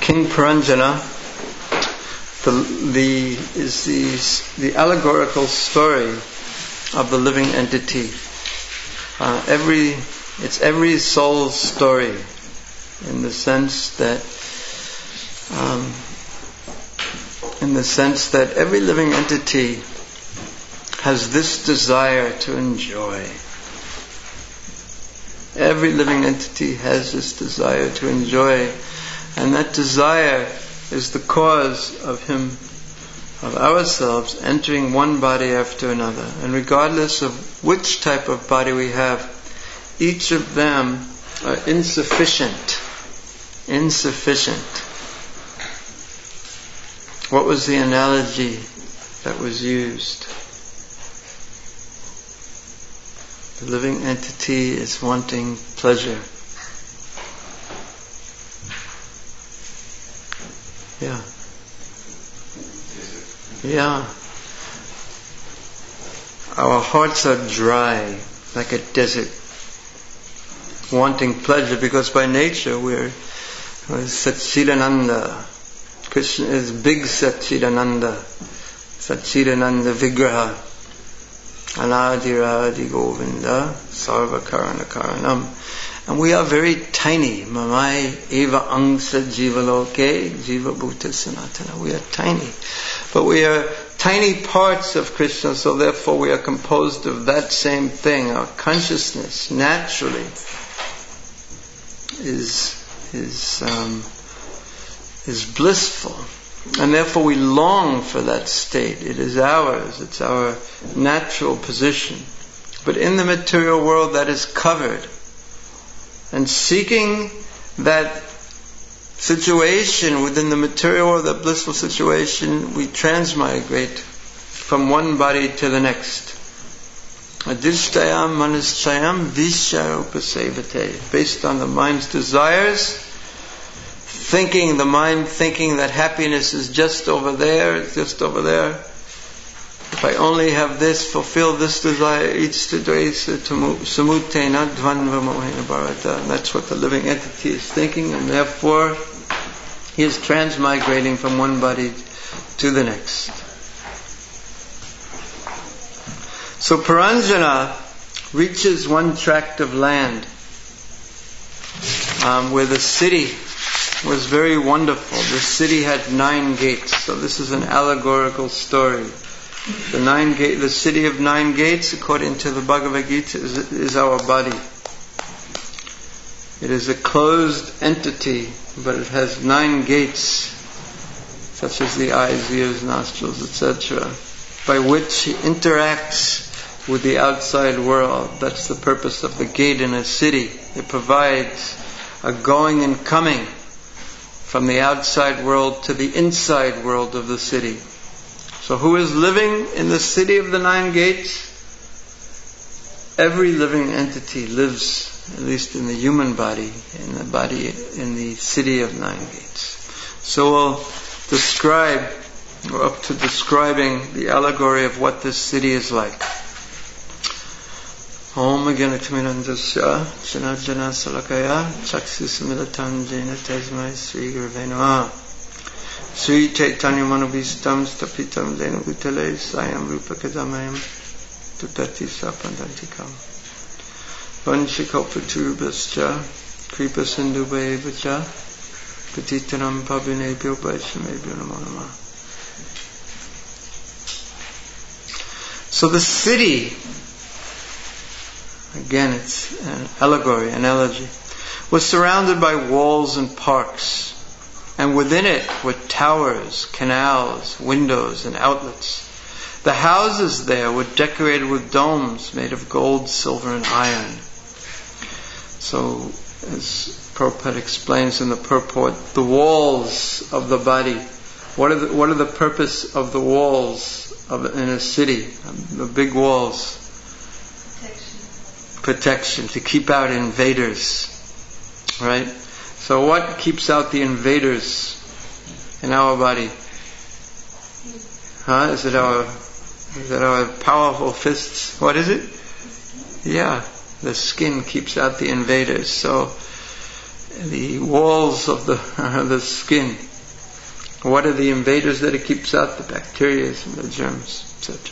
King Puranjana the allegorical story of the living entity. It's every soul's story, in the sense that every living entity has this desire to enjoy. Every living entity has this desire to enjoy, and that desire is the cause of ourselves entering one body after another. And regardless of which type of body we have, each of them are insufficient. What was the analogy that was used? The living entity is wanting pleasure. Yeah. Our hearts are dry, like a desert, wanting pleasure, because by nature we're Satchidananda. Krishna is big Satchidananda Vigraha, Anadiradi Govinda, Sarva Karana Karanam. And we are very tiny. Mamai eva angsa jivaloke jiva bhuta sanatana. We are tiny. But we are tiny parts of Krishna, so therefore we are composed of that same thing. Our consciousness naturally is blissful. And therefore we long for that state. It is ours. It's our natural position. But in the material world that is covered. And seeking that situation within the material world, that blissful situation, we transmigrate from one body to the next. Adhishtayam manuschayam visharupasevate. Based on the mind's desires, the mind thinking that happiness is just over there, it's just over there. If I only have this, fulfill this desire, that's what the living entity is thinking, and therefore he is transmigrating from one body to the next. So Puranjana reaches one tract of land where the city was very wonderful. The city had 9 gates. So this is an allegorical story. The city of 9 gates, according to the Bhagavad Gita, is our body. It is a closed entity, but it has 9 gates, such as the eyes, ears, nostrils, etc., by which he interacts with the outside world. That's the purpose of the gate in a city. It provides a going and coming from the outside world to the inside world of the city. So who is living in the city of the 9 gates? Every living entity lives, at least in the human body, in the city of 9 gates. So we'll we're up to describing the allegory of what this city is like. Om Agyanatimirandasya Janajana Salakaya Chaksusamilatam Jena Tesmai Sri Gurave Namaha Sri Chaitanya Manobhistam Stapitam Jena Bhutale Sayam Rupa Kadamayam Tutati Sapandantikam Vanshikopaturubhascha Kripa Sindhuvaevacha Patitanam Pabhinebhyo Vaishnavebhyo Namo Namah. So the city, again it's an allegory, analogy, was surrounded by walls and parks, and within it were towers, canals, windows and outlets. The houses there were decorated with domes made of gold, silver and iron. So, as Prabhupada explains in the purport, the walls of the body, what are the purpose of the walls in a city? The big walls. Protection, to keep out invaders, right? So what keeps out the invaders in our body? Is it our powerful fists? What is it? Yeah, the skin keeps out the invaders. So the walls of the skin. What are the invaders that it keeps out? The bacteria and the germs, etc.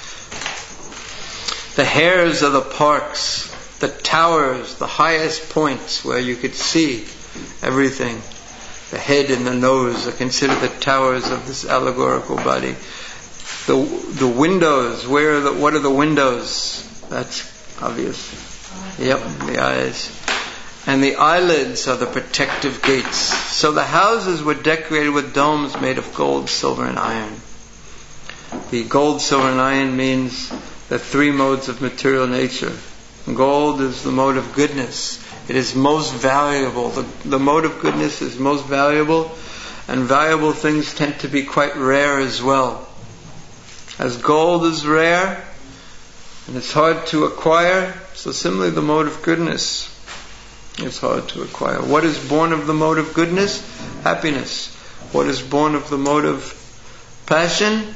The hairs are the parks, the towers, the highest points where you could see everything. The head and the nose are considered the towers of this allegorical body. The windows, what are the windows? That's obvious. Yep, the eyes. And the eyelids are the protective gates. So the houses were decorated with domes made of gold, silver, and iron. The gold, silver, and iron means the three modes of material nature. Gold is the mode of goodness. It is most valuable. The mode of goodness is most valuable, and valuable things tend to be quite rare as well. As gold is rare, and it's hard to acquire, so similarly the mode of goodness is hard to acquire. What is born of the mode of goodness? Happiness. What is born of the mode of passion?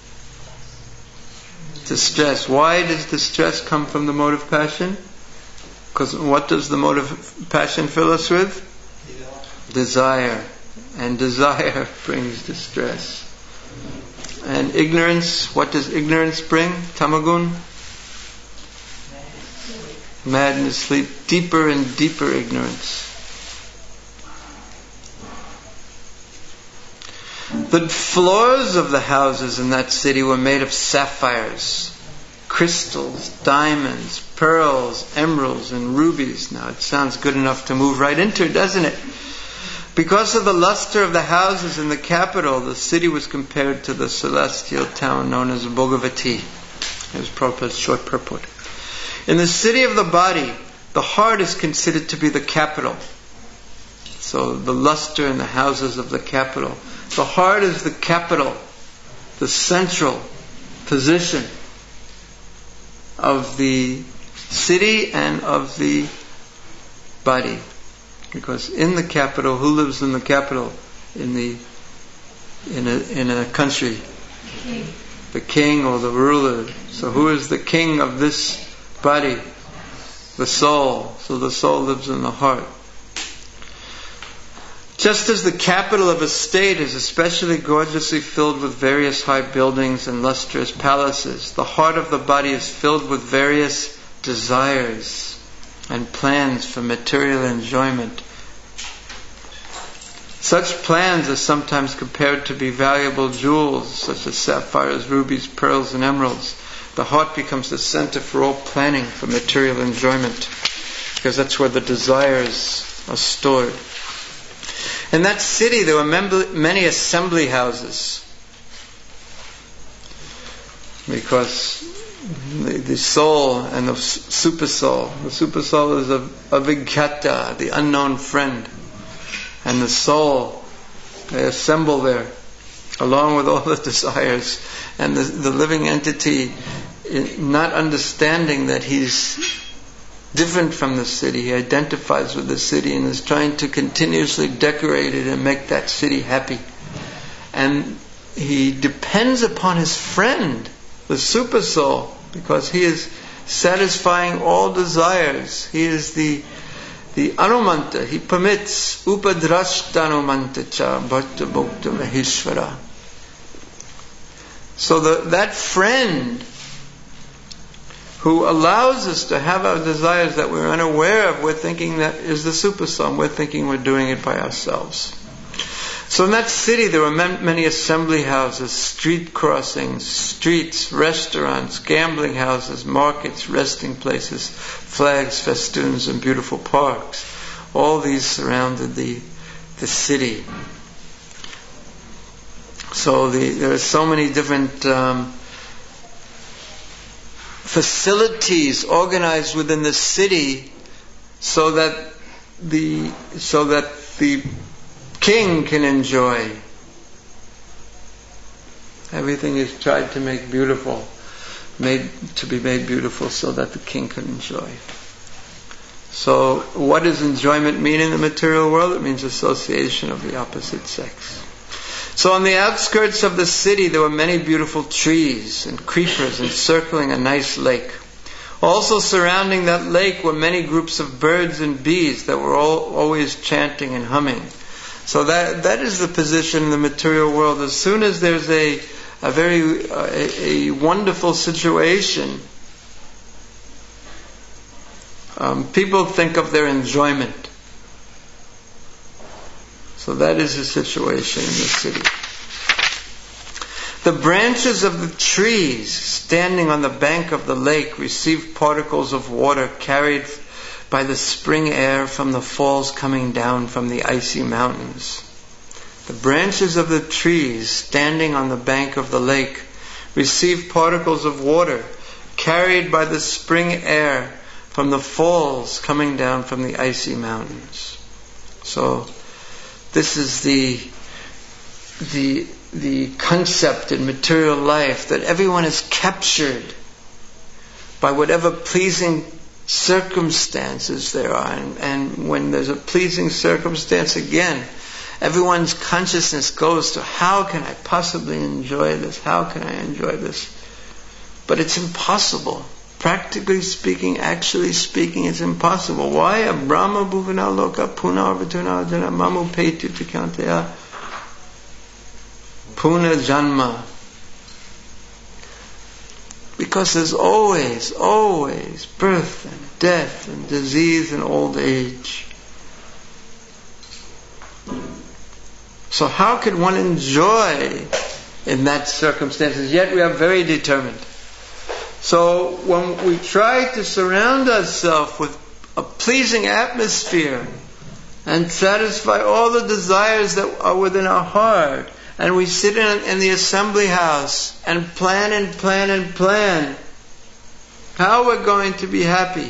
Distress. Why does distress come from the mode of passion? Because what does the mode of passion fill us with? Desire. And desire brings distress. And ignorance, what does ignorance bring? Tamagun? Madness, sleep, deeper and deeper ignorance. The floors of the houses in that city were made of sapphires, crystals, diamonds, pearls, emeralds, and rubies. Now it sounds good enough to move right into, doesn't it? Because of the luster of the houses in the capital, the city was compared to the celestial town known as Bhagavati. Here's Prabhupada's short purport. In the city of the body, the heart is considered to be the capital. So the luster in the houses of the capital. The heart is the capital, the central position of the city and of the body. Because in the capital, who lives in the capital? In a country? The king or the ruler. So who is the king of this body? The soul. So the soul lives in the heart. Just as the capital of a state is especially gorgeously filled with various high buildings and lustrous palaces, the heart of the body is filled with various desires and plans for material enjoyment. Such plans are sometimes compared to be valuable jewels, such as sapphires, rubies, pearls, and emeralds. The heart becomes the center for all planning for material enjoyment, because that's where the desires are stored. In that city there were many assembly houses, because the soul and the super soul. The super soul is a Vigyata, the unknown friend. And the soul, they assemble there, along with all the desires. And the living entity, not understanding that he's different from the city, he identifies with the city and is trying to continuously decorate it and make that city happy. And he depends upon his friend, the super soul, because he is satisfying all desires. He is the Anumanta. He permits Upadrashta cha Bhakta Bhakta Maheshwara. So that friend who allows us to have our desires that we're unaware of, we're thinking that is the super soul. We're thinking we're doing it by ourselves. So in that city there were many assembly houses, street crossings, streets, restaurants, gambling houses, markets, resting places, flags, festoons, and beautiful parks. All these surrounded the city. So there are so many different facilities organized within the city so that the king can enjoy. Everything is tried to make beautiful, to be made beautiful so that the king can enjoy. So what does enjoyment mean in the material world? It means association of the opposite sex. So on the outskirts of the city there were many beautiful trees and creepers encircling a nice lake. Also surrounding that lake were many groups of birds and bees that were always chanting and humming. So that is the position in the material world. As soon as there's a very wonderful situation, people think of their enjoyment. So that is the situation in the city. The branches of the trees standing on the bank of the lake received particles of water carried by the spring air from the falls coming down from the icy mountains. The branches of the trees standing on the bank of the lake received particles of water carried by the spring air from the falls coming down from the icy mountains. So this is the concept in material life, that everyone is captured by whatever pleasing circumstances there are. And when there's a pleasing circumstance, again, everyone's consciousness goes to, how can I possibly enjoy this? How can I enjoy this? But it's impossible. Practically speaking, actually speaking, it's impossible. Why? Brahma bhuvana loka punarvatuna jana mamu peti tikanteya puna janma. Because there's always birth and death and disease and old age. So how could one enjoy in that circumstances? Yet we are very determined. So when we try to surround ourselves with a pleasing atmosphere and satisfy all the desires that are within our heart, and we sit in the assembly house and plan and plan and plan how we're going to be happy.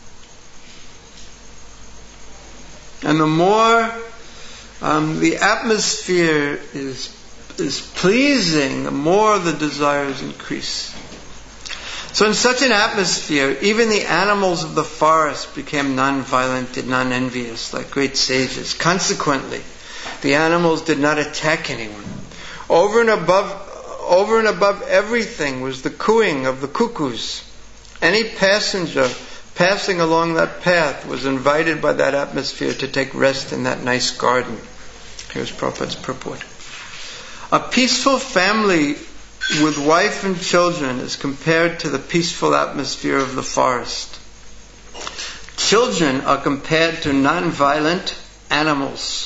And the more the atmosphere is pleasing, the more the desires increase. So in such an atmosphere, even the animals of the forest became non-violent and non-envious, like great sages. Consequently, the animals did not attack anyone. Over and above everything was the cooing of the cuckoos. Any passenger passing along that path was invited by that atmosphere to take rest in that nice garden. Here's Prabhupada's purport. A peaceful family with wife and children is compared to the peaceful atmosphere of the forest. Children are compared to non-violent animals.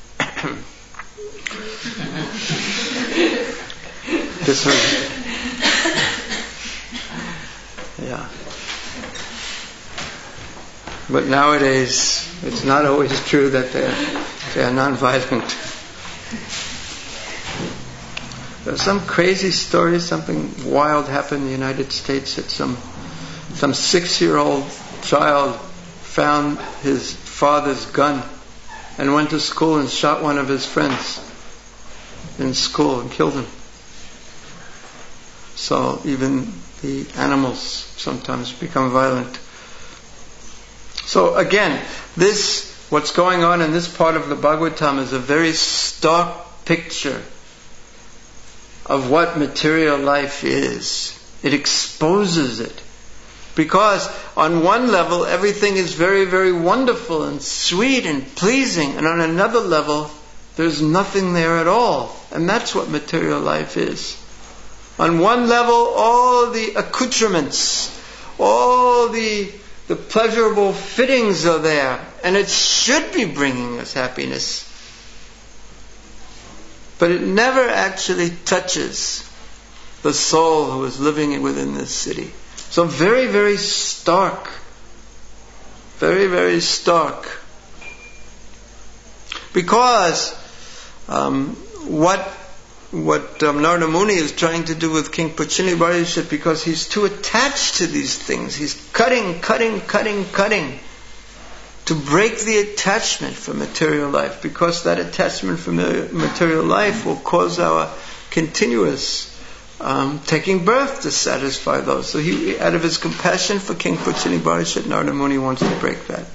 This was, yeah. But nowadays, it's not always true that they are non-violent. There's some crazy story, something wild happened in the United States that some 6-year-old child found his father's gun and went to school and shot one of his friends in school and killed him. So even the animals sometimes become violent. So again, what's going on in this part of the Bhagavatam is a very stark picture of what material life is. It exposes it. Because on one level, everything is very, very wonderful and sweet and pleasing. And on another level, there's nothing there at all. And that's what material life is. On one level, all the accoutrements, all the pleasurable fittings are there. And it should be bringing us happiness. But it never actually touches the soul who is living within this city. So very, very stark. Very, very stark. Because what Narada Muni is trying to do with King Puchini Parishit, because he's too attached to these things. He's cutting to break the attachment for material life, because that attachment for material life will cause our continuous taking birth to satisfy those. So he, out of his compassion for King Puchini Parishit, Narada Muni wants to break that.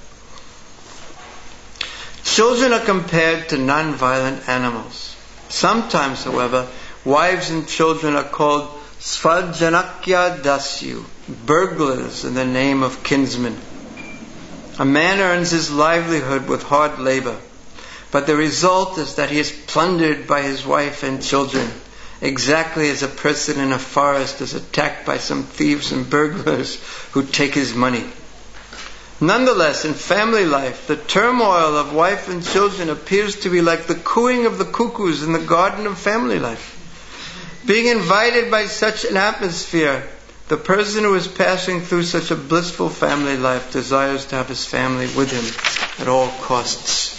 Children are compared to non-violent animals. Sometimes, however, wives and children are called Svajanakya Dasyu, burglars in the name of kinsmen. A man earns his livelihood with hard labor, but the result is that he is plundered by his wife and children, exactly as a person in a forest is attacked by some thieves and burglars who take his money. Nonetheless, in family life, the turmoil of wife and children appears to be like the cooing of the cuckoos in the garden of family life. Being invited by such an atmosphere, the person who is passing through such a blissful family life desires to have his family with him at all costs.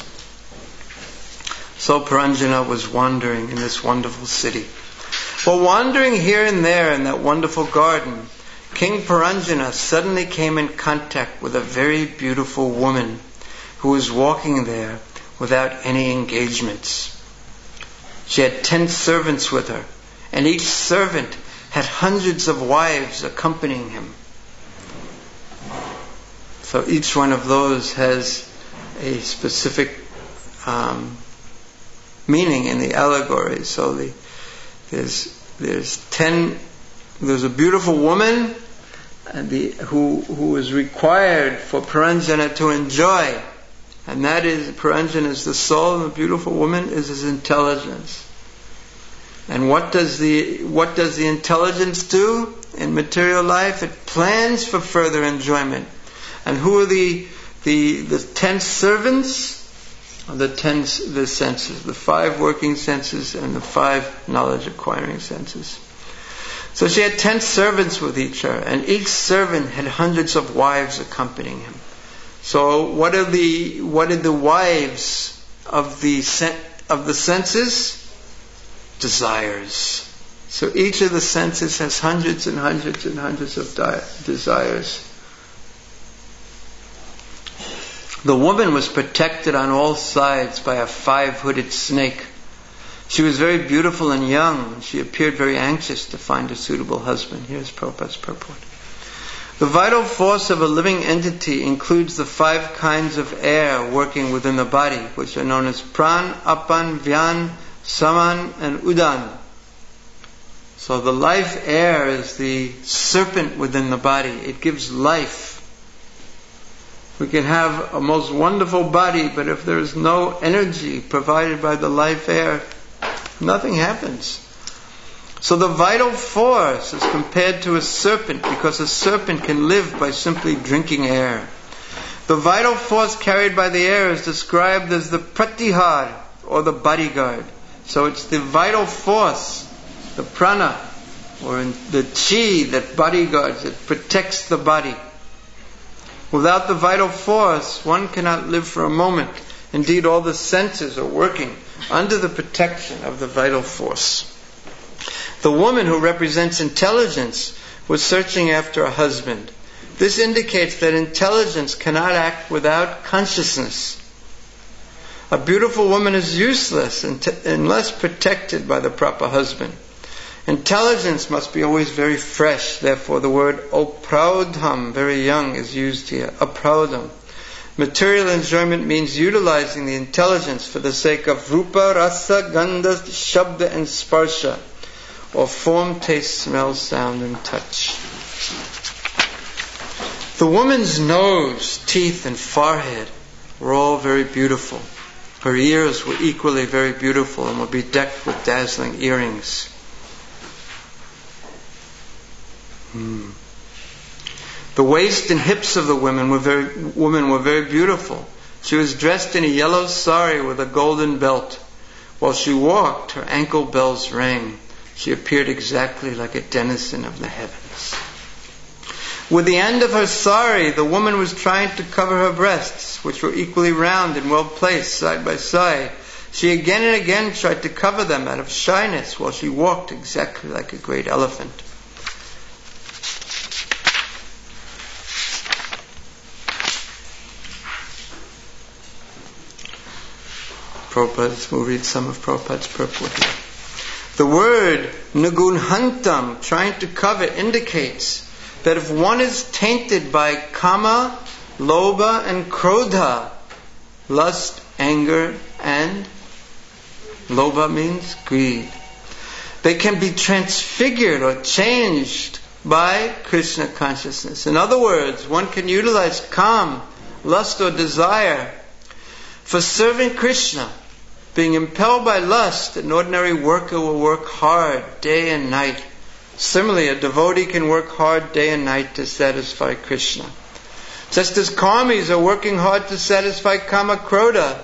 So Puranjana was wandering in this wonderful city. While wandering here and there in that wonderful garden, King Puranjana suddenly came in contact with a very beautiful woman who was walking there without any engagements. She had 10 servants with her, and each servant had hundreds of wives accompanying him. So each one of those has a specific meaning in the allegory. So there's a beautiful woman who is required for Puranjana to enjoy, and that is, Puranjana is the soul, and the beautiful woman is his intelligence. And what does the intelligence do in material life? It plans for further enjoyment. And who are the 10 servants? The senses, the 5 working senses and the 5 knowledge acquiring senses. So she had 10 servants with each her, and each servant had hundreds of wives accompanying him. So what are the wives of the senses? Desires. So each of the senses has hundreds and hundreds and hundreds of desires. The woman was protected on all sides by a 5-hooded snake. She was very beautiful and young, and she appeared very anxious to find a suitable husband. Here's Prabhupada's purport. The vital force of a living entity includes the 5 kinds of air working within the body, which are known as Pran, Apan, Vyan, Saman, and Udan. So the life air is the serpent within the body. It gives life. We can have a most wonderful body, but if there is no energy provided by the life air, nothing happens. So the vital force is compared to a serpent, because a serpent can live by simply drinking air. The vital force carried by the air is described as the pratihar, or the bodyguard. So it's the vital force, the prana, or the chi that bodyguards, that protects the body. Without the vital force, one cannot live for a moment. Indeed, all the senses are working under the protection of the vital force. The woman who represents intelligence was searching after a husband. This indicates that intelligence cannot act without consciousness. A beautiful woman is useless unless protected by the proper husband. Intelligence must be always very fresh. Therefore, the word apraudham, very young, is used here. Apraudham. Material enjoyment means utilizing the intelligence for the sake of rupa, rasa, gandha, shabda, and sparsha, or form, taste, smell, sound, and touch. The woman's nose, teeth, and forehead were all very beautiful. Her ears were equally very beautiful and would be decked with dazzling earrings. The waist and hips of the woman were very beautiful. She was dressed in a yellow sari with a golden belt. While she walked, her ankle bells rang. She appeared exactly like a denizen of the heavens. With the end of her sari, the woman was trying to cover her breasts, which were equally round and well placed side by side. She again and again tried to cover them out of shyness while she walked exactly like a great elephant. We'll read some of Prabhupada's purport here. The word nagunhantam, trying to cover, indicates that if one is tainted by kama, lobha, and krodha, lust, anger, and lobha means greed, they can be transfigured or changed by Krishna consciousness. In other words, one can utilize kam, lust or desire, for serving Krishna. Being impelled by lust, an ordinary worker will work hard day and night. Similarly, a devotee can work hard day and night to satisfy Krishna. Just as karmis are working hard to satisfy kama krodha,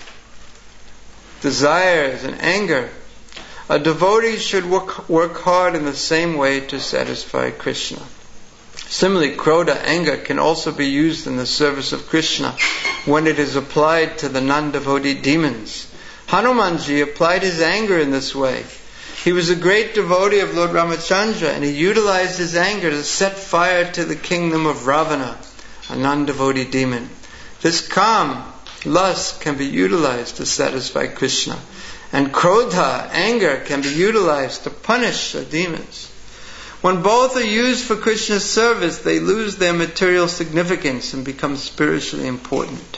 desires and anger, a devotee should work hard in the same way to satisfy Krishna. Similarly, krodha, anger, can also be used in the service of Krishna when it is applied to the non-devotee demons. Hanumanji applied his anger in this way. He was a great devotee of Lord Ramachandra, and he utilized his anger to set fire to the kingdom of Ravana, a non-devotee demon. This kam, lust, can be utilized to satisfy Krishna. And krodha, anger, can be utilized to punish the demons. When both are used for Krishna's service, they lose their material significance and become spiritually important.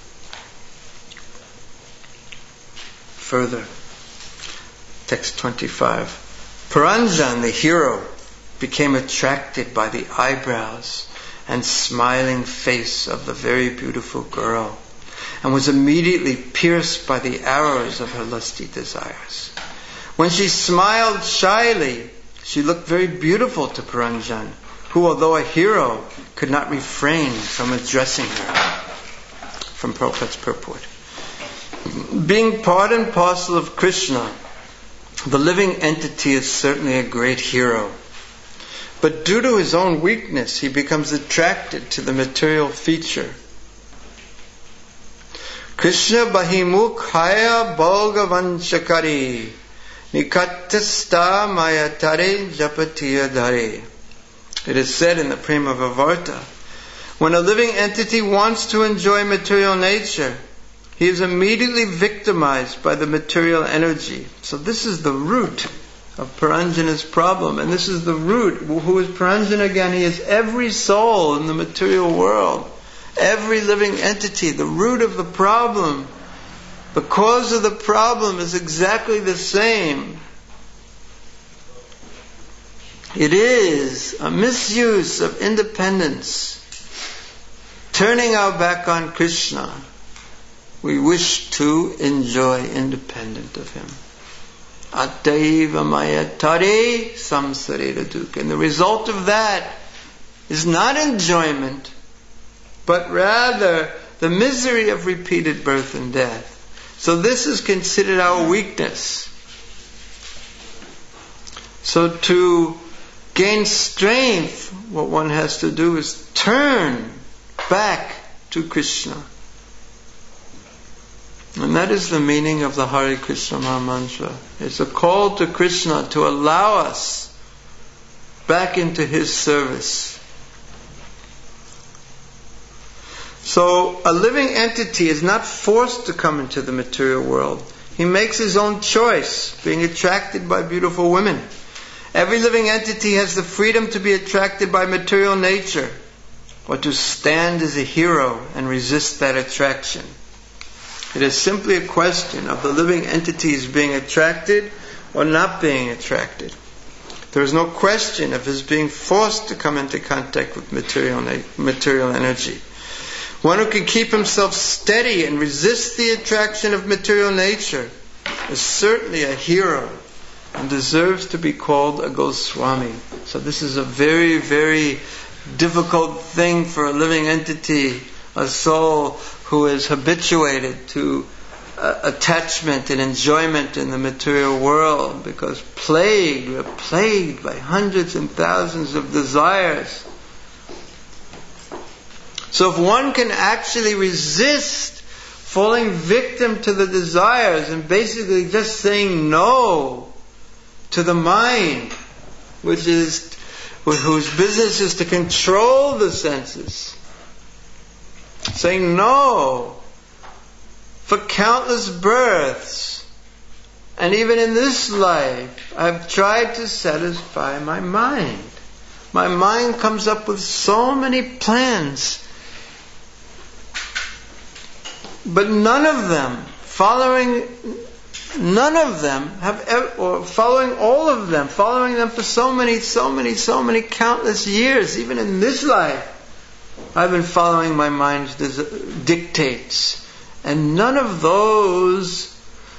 Further, text 25. Puranjan, the hero, became attracted by the eyebrows and smiling face of the very beautiful girl, and was immediately pierced by the arrows of her lusty desires. When she smiled shyly, she looked very beautiful to Puranjan, who, although a hero, could not refrain from addressing her. From Prabhupada's purport. Being part and parcel of Krishna, the living entity is certainly a great hero. But due to his own weakness, he becomes attracted to the material feature. Krishna bahimukhaya bhogavanchakari nikatasta mayatare japatiyadhare. It is said in the Prema Vivarta, when a living entity wants to enjoy material nature, he is immediately victimized by the material energy. So this is the root of Puranjana's problem. And this is the root. Who is Puranjana again? He is every soul in the material world. Every living entity. The root of the problem, the cause of the problem is exactly the same. It is a misuse of independence. Turning our back on Krishna. We wish to enjoy independent of him. Attaiva mayatare samsarera dukkha. And the result of that is not enjoyment, but rather the misery of repeated birth and death. So this is considered our weakness. So to gain strength, what one has to do is turn back to Krishna. And that is the meaning of the Hare Krishna Maha Mantra. It's a call to Krishna to allow us back into his service. So a living entity is not forced to come into the material world. He makes his own choice, being attracted by beautiful women. Every living entity has the freedom to be attracted by material nature, or to stand as a hero and resist that attraction. It is simply a question of the living entities being attracted or not being attracted. There is no question of his being forced to come into contact with material energy. One who can keep himself steady and resist the attraction of material nature is certainly a hero and deserves to be called a Goswami. So this is a very, very difficult thing for a living entity, a soul who is habituated to attachment and enjoyment in the material world, because we're plagued by hundreds and thousands of desires. So if one can actually resist falling victim to the desires and basically just saying no to the mind, whose business is to control the senses, saying no for countless births, and even in this life I've tried to satisfy my mind. My mind comes up with so many plans, but none of them following none of them have ever, or following all of them, following them for so many countless years, even in this life, I've been following my mind's dictates. And none of those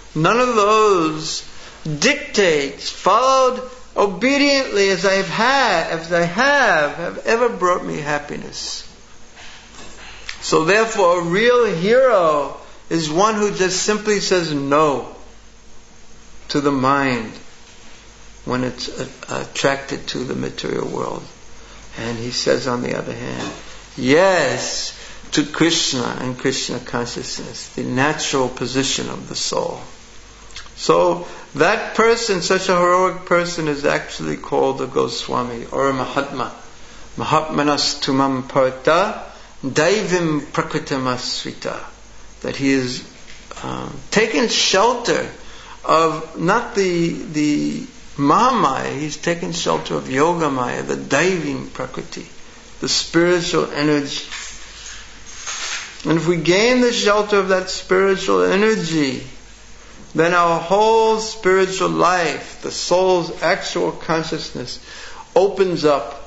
dictates, followed obediently as I have ever brought me happiness. So therefore, a real hero is one who just simply says no to the mind when it's attracted to the material world. And he says, on the other hand, yes to Krishna and Krishna consciousness, the natural position of the soul. So that person, such a heroic person, is actually called a Goswami or a Mahatma. Mahatmanas tumam parta daivim prakritam asrita. That he is taken shelter of not the Mahamaya, he's taken shelter of Yogamaya, the Daivim Prakriti, the spiritual energy. And if we gain the shelter of that spiritual energy, then our whole spiritual life, the soul's actual consciousness, opens up.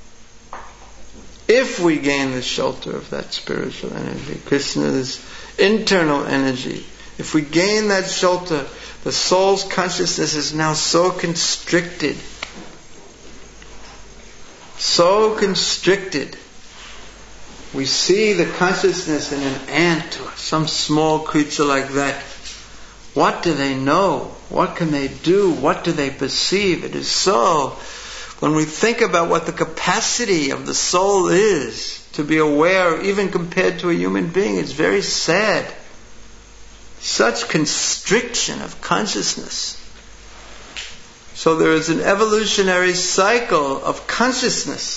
If we gain the shelter of that spiritual energy, Krishna's internal energy, if we gain that shelter, the soul's consciousness is now so constricted. We see the consciousness in an ant or some small creature like that. What do they know? What can they do? What do they perceive? It is so. When we think about what the capacity of the soul is to be aware, even compared to a human being, it's very sad. Such constriction of consciousness. So there is an evolutionary cycle of consciousness.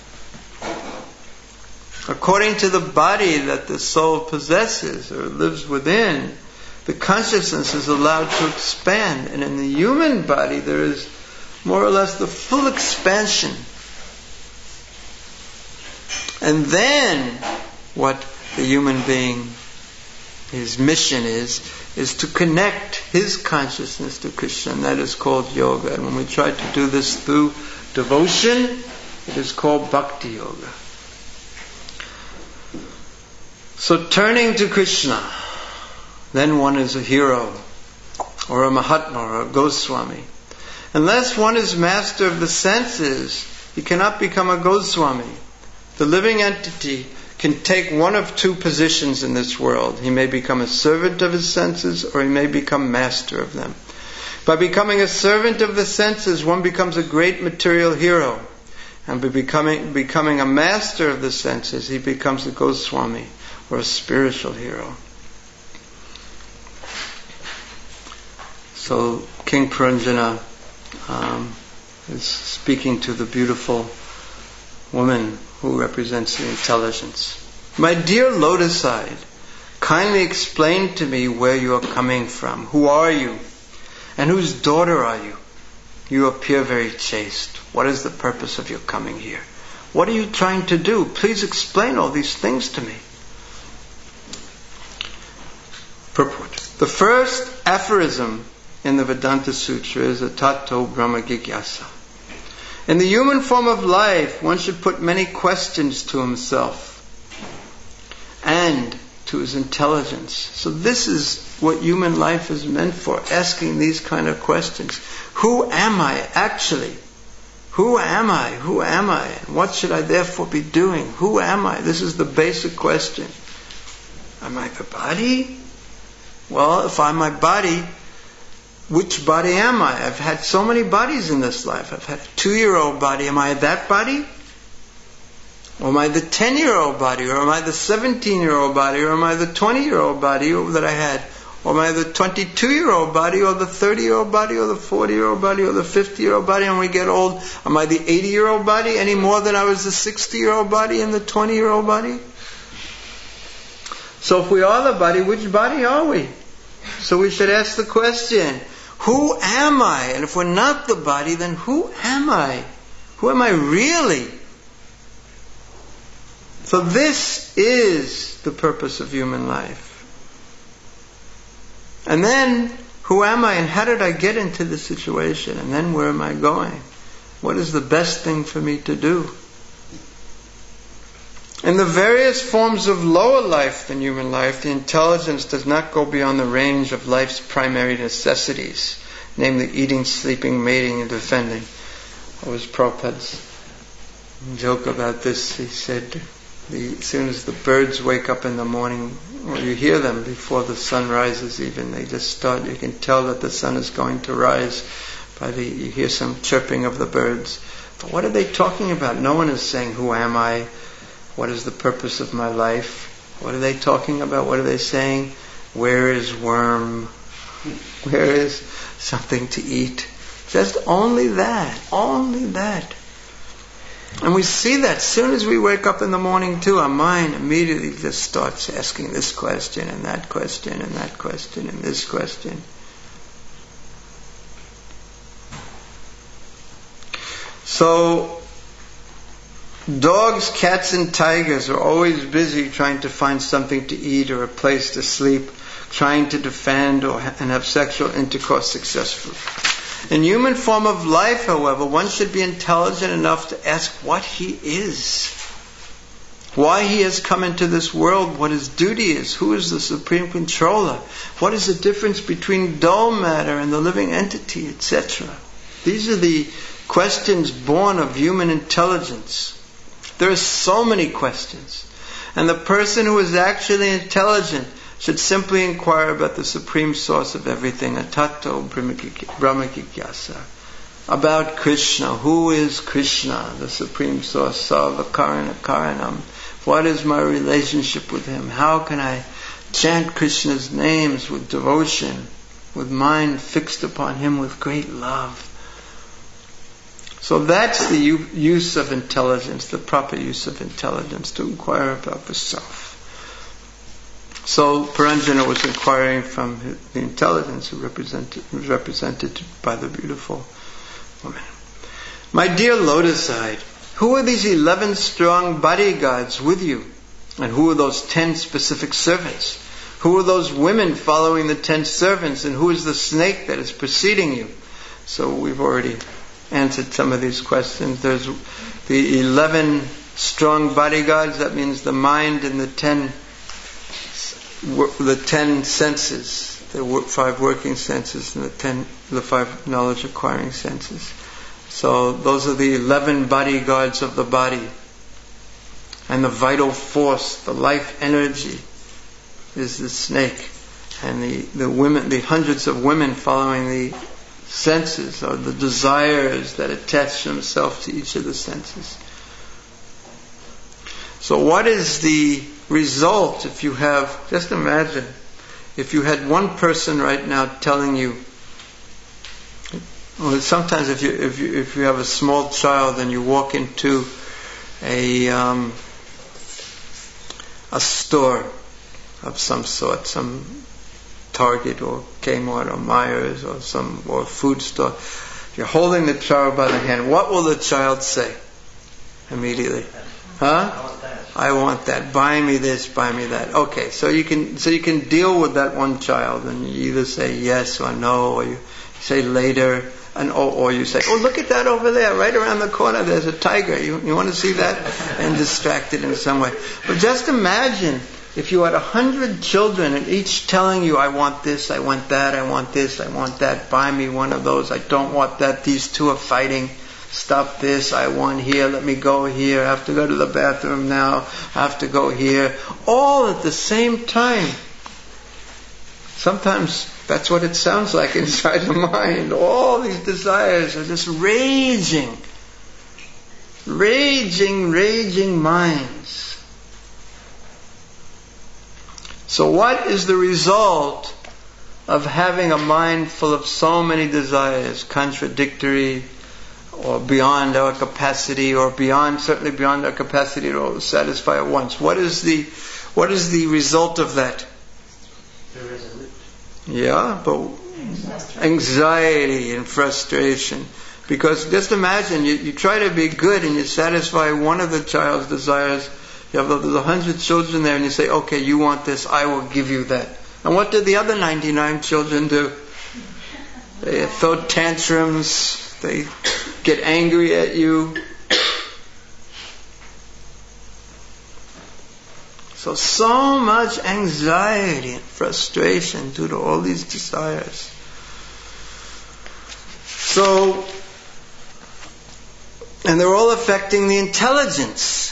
According to the body that the soul possesses or lives within, the consciousness is allowed to expand. And in the human body there is more or less the full expansion. And then what the human being, his mission is to connect his consciousness to Krishna, and that is called yoga. And when we try to do this through devotion, it is called bhakti yoga. So turning to Krishna, then one is a hero, or a Mahatma, or a Goswami. Unless one is master of the senses, he cannot become a Goswami. The living entity can take one of two positions in this world. He may become a servant of his senses, or he may become master of them. By becoming a servant of the senses, one becomes a great material hero. And by becoming a master of the senses, he becomes a Goswami, or a spiritual hero. So King Puranjana is speaking to the beautiful woman who represents the intelligence. My dear lotus-eyed, kindly explain to me where you are coming from. Who are you? And whose daughter are you? You appear very chaste. What is the purpose of your coming here? What are you trying to do? Please explain all these things to me. Purport. The first aphorism in the Vedanta Sutra is a Tato Brahma Jigyasa. In the human form of life, one should put many questions to himself and to his intelligence. So this is what human life is meant for, asking these kind of questions. Who am I actually? Who am I? Who am I? And what should I therefore be doing? Who am I? This is the basic question. Am I the body? Well, if I'm my body, which body am I? I've had so many bodies in this life. I've had a 2-year-old body. Am I that body? Or am I the 10-year-old body? Or am I the 17-year-old body? Or am I the 20-year-old body that I had? Or am I the 22-year-old body? Or the 30-year-old body? Or the 40-year-old body? Or the 50-year-old body? And when we get old, am I the 80-year-old body any more than I was the 60-year-old body and the 20-year-old body? So if we are the body, which body are we? So we should ask the question, who am I? And if we're not the body, then who am I? Who am I really? So this is the purpose of human life. And then, Who am I and how did I get into this situation? And then where am I going? What is the best thing for me to do? In the various forms of lower life than human life, the intelligence does not go beyond the range of life's primary necessities, namely eating, sleeping, mating, and defending. That was Prabhupada's joke about this. He said, as soon as the birds wake up in the morning, or you hear them before the sun rises even, they just start, you can tell that the sun is going to rise you hear some chirping of the birds. But what are they talking about? No one is saying, who am I? What is the purpose of my life? What are they talking about? What are they saying? Where is worm? Where is something to eat? Just only that. Only that. And we see that as soon as we wake up in the morning too, our mind immediately just starts asking this question and that question and that question and this question. So, dogs, cats and tigers are always busy trying to find something to eat or a place to sleep, trying to defend and have sexual intercourse successfully. In human form of life, however, one should be intelligent enough to ask what he is, why he has come into this world, what his duty is, who is the supreme controller, what is the difference between dull matter and the living entity, etc. These are the questions born of human intelligence. There are so many questions. And the person who is actually intelligent should simply inquire about the supreme source of everything, Atato Brahmajigyasa, about Krishna. Who is Krishna, the supreme source, Sarva Karana Karanam? What is my relationship with him? How can I chant Krishna's names with devotion, with mind fixed upon him with great love? So that's the use of intelligence, the proper use of intelligence, to inquire about the self. So Puranjana was inquiring from the intelligence who was represented by the beautiful woman. My dear Lotus-eyed, who are these 11 strong bodyguards with you? And who are those 10 specific servants? Who are those women following the 10 servants? And who is the snake that is preceding you? So we've already answered some of these questions. There's the 11 strong bodyguards. That means the mind and the 10 senses, the 5 working senses, and the 5 knowledge acquiring senses. So those are the 11 bodyguards of the body. And the vital force, the life energy, is the snake. And the women, the hundreds of women following the senses, or the desires that attach themselves to each of the senses. So what is the result if you have, just imagine, if you had one person right now telling you, well, sometimes if you have a small child and you walk into a store of some sort, some Target or Kmart or Myers or a food store, you're holding the child by the hand, what will the child say immediately? I want that. Buy me this, buy me that. Okay, so you can deal with that one child, and you either say yes or no, or you say later, or you say, oh, look at that over there, right around the corner, there's a tiger. You want to see that? And distract it in some way. But just imagine if you had 100 children and each telling you, I want this, I want that, I want this, I want that, buy me one of those, I don't want that, these two are fighting, stop this, I want here, let me go here, I have to go to the bathroom now, I have to go here, all at the same time. Sometimes that's what it sounds like inside the mind. All these desires are just raging minds. So what is the result of having a mind full of so many desires, contradictory or beyond our capacity, or certainly beyond our capacity to satisfy at once? What is the result of that? Irresolute. Yeah, but anxiety and frustration. Because just imagine, you try to be good and you satisfy one of the child's desires. There's 100 children there and you say, okay, you want this, I will give you that. And what did the other 99 children do? They throw tantrums. They get angry at you. So much anxiety and frustration due to all these desires. And they're all affecting the intelligence.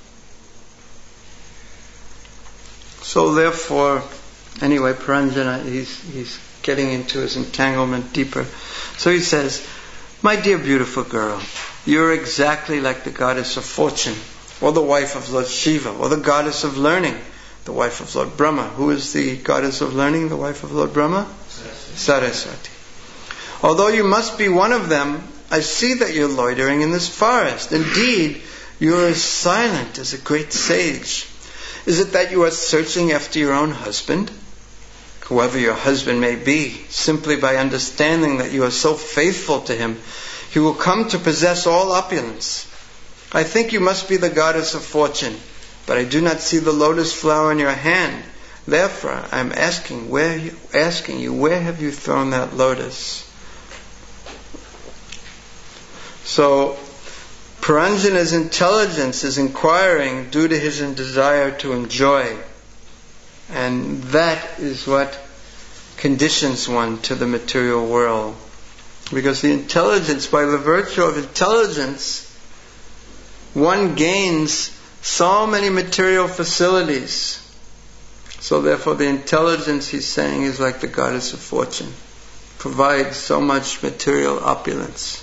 So therefore, anyway, Puranjana, he's getting into his entanglement deeper. So he says, my dear beautiful girl, you're exactly like the goddess of fortune, or the wife of Lord Shiva, or the goddess of learning, the wife of Lord Brahma. Who is the goddess of learning, the wife of Lord Brahma? Saraswati. Although you must be one of them, I see that you're loitering in this forest. Indeed, you are as silent as a great sage. Is it that you are searching after your own husband? Whoever your husband may be, simply by understanding that you are so faithful to him, he will come to possess all opulence. I think you must be the goddess of fortune, but I do not see the lotus flower in your hand. Therefore, I am asking you, where have you thrown that lotus? So, Puranjana's intelligence is inquiring due to his desire to enjoy. And that is what conditions one to the material world. Because the intelligence, by the virtue of intelligence, one gains so many material facilities. So therefore the intelligence, he's saying, is like the goddess of fortune. Provides so much material opulence.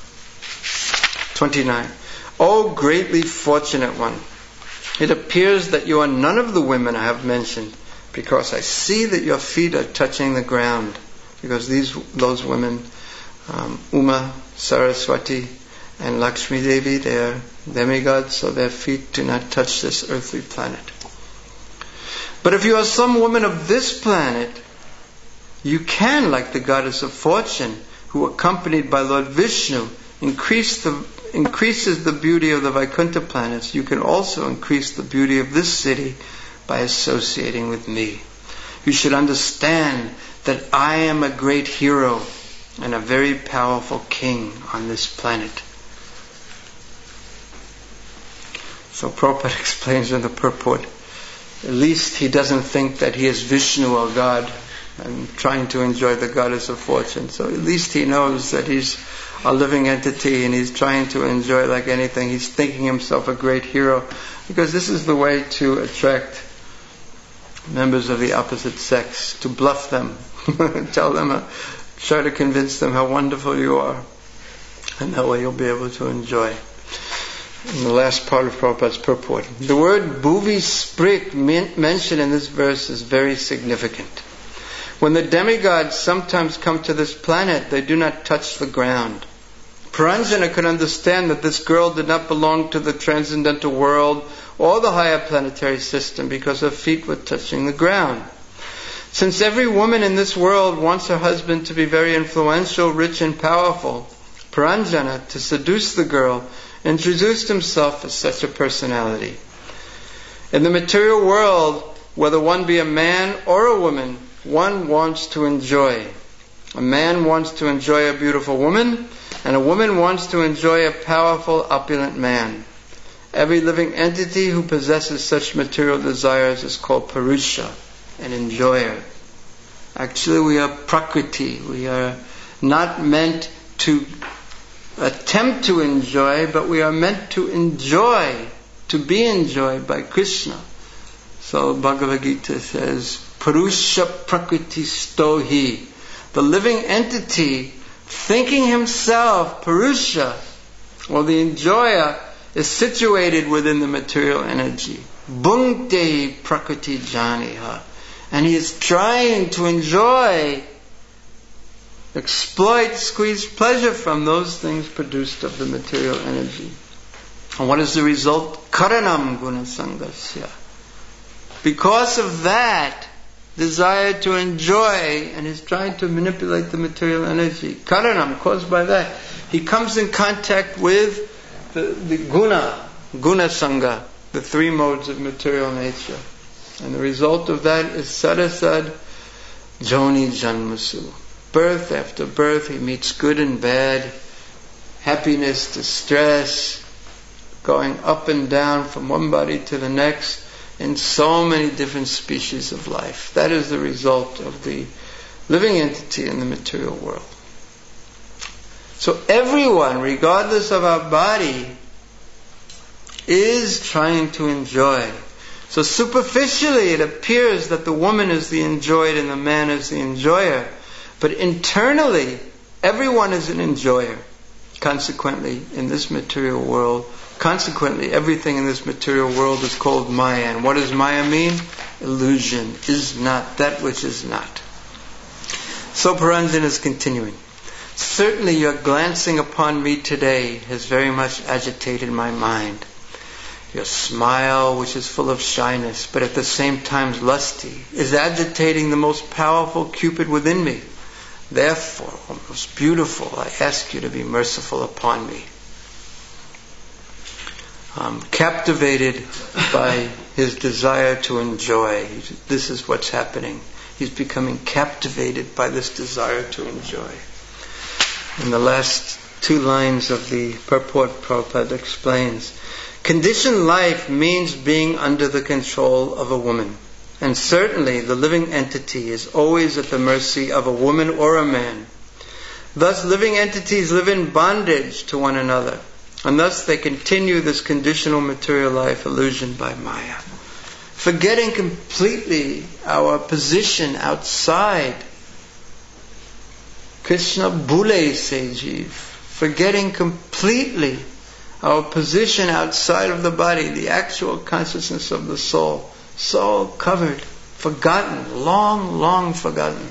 29. O greatly fortunate one, it appears that you are none of the women I have mentioned, because I see that your feet are touching the ground. Because those women, Uma, Saraswati, and Lakshmi Devi, they are demigods, so their feet do not touch this earthly planet. But if you are some woman of this planet, you can, like the goddess of fortune, who accompanied by Lord Vishnu, increases the beauty of the Vaikuntha planets. You can also increase the beauty of this city by associating with me. You should understand that I am a great hero and a very powerful king on this planet. So Prabhupada explains in the purport, at least he doesn't think that he is Vishnu or God and trying to enjoy the goddess of fortune. So at least he knows that he's a living entity and he's trying to enjoy like anything. He's thinking himself a great hero, because this is the way to attract members of the opposite sex, to bluff them, tell them, try to convince them how wonderful you are, and that way you'll be able to enjoy. In the last part of Prabhupada's purport, the word bhuvi sprik mentioned in this verse is very significant. When the demigods sometimes come to this planet, they do not touch the ground. Puranjana could understand that this girl did not belong to the transcendental world or the higher planetary system, because her feet were touching the ground. Since every woman in this world wants her husband to be very influential, rich and powerful, Puranjana, to seduce the girl, introduced himself as such a personality. In the material world, whether one be a man or a woman, one wants to enjoy. A man wants to enjoy a beautiful woman, and a woman wants to enjoy a powerful, opulent man. Every living entity who possesses such material desires is called Purusha, an enjoyer. Actually, we are Prakriti. We are not meant to attempt to enjoy, but we are meant to enjoy, to be enjoyed by Krishna. So Bhagavad Gita says, Purusha Prakriti Stohi. The living entity, thinking himself Purusha, or the enjoyer, is situated within the material energy. Bhunkte Prakriti Janiha. And he is trying to enjoy, exploit, squeeze pleasure from those things produced of the material energy. And what is the result? Karanam guna sangasya. Because of that desire to enjoy, and is trying to manipulate the material energy, karanam, caused by that, he comes in contact with the guna sangha, the three modes of material nature. And the result of that is sarasad joni janmasu. birth after birth, he meets good and bad, happiness to stress, going up and down from one body to the next in so many different species of life. That is the result of the living entity in the material world. So everyone, regardless of our body, is trying to enjoy. So superficially it appears that the woman is the enjoyed and the man is the enjoyer. But internally, everyone is an enjoyer. Consequently, in this material world, everything in this material world is called Maya. And what does Maya mean? Illusion. Is not that which is not. So Paranjana is continuing. Certainly your glancing upon me today has very much agitated my mind. Your smile, which is full of shyness, but at the same time lusty, is agitating the most powerful Cupid within me. Therefore, O most beautiful, I ask you to be merciful upon me. I'm captivated by his desire to enjoy. This is what's happening. He's becoming captivated by this desire to enjoy. In the last 2 lines of the purport, Prabhupada explains, conditioned life means being under the control of a woman. And certainly the living entity is always at the mercy of a woman or a man. Thus living entities live in bondage to one another. And thus they continue this conditional material life illusion by Maya. Forgetting completely our position outside. Krishna Bhule se jeev. Forgetting completely our position outside of the body, the actual consciousness of the soul. So covered, forgotten, long, long forgotten.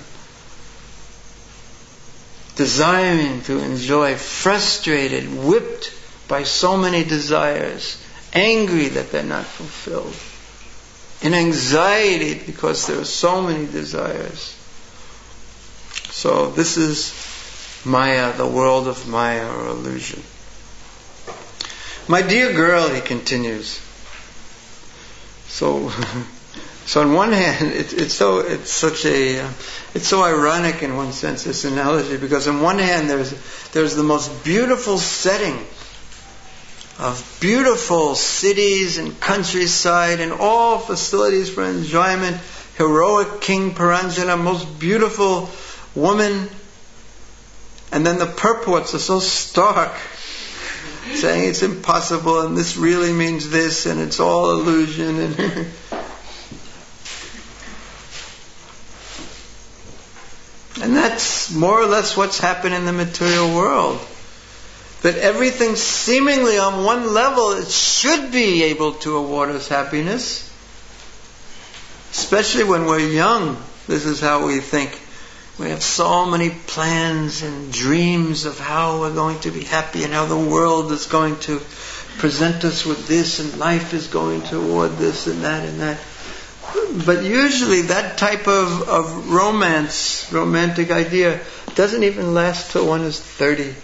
Desiring to enjoy, frustrated, whipped by so many desires, angry that they're not fulfilled, in anxiety because there are so many desires. So this is Maya, the world of Maya or illusion. My dear girl, he continues. So on one hand, it's so ironic in one sense, this analogy, because on one hand there's the most beautiful setting of beautiful cities and countryside and all facilities for enjoyment, heroic King Paranjana, most beautiful woman, and then the purports are so stark, saying it's impossible and this really means this and it's all illusion and that's more or less what's happened in the material world. That everything seemingly on one level it should be able to award us happiness, especially when we're young. This is how we think. We have so many plans and dreams of how we're going to be happy and how the world is going to present us with this and life is going to award this and that and that. But usually that type of romantic idea doesn't even last till one is 30.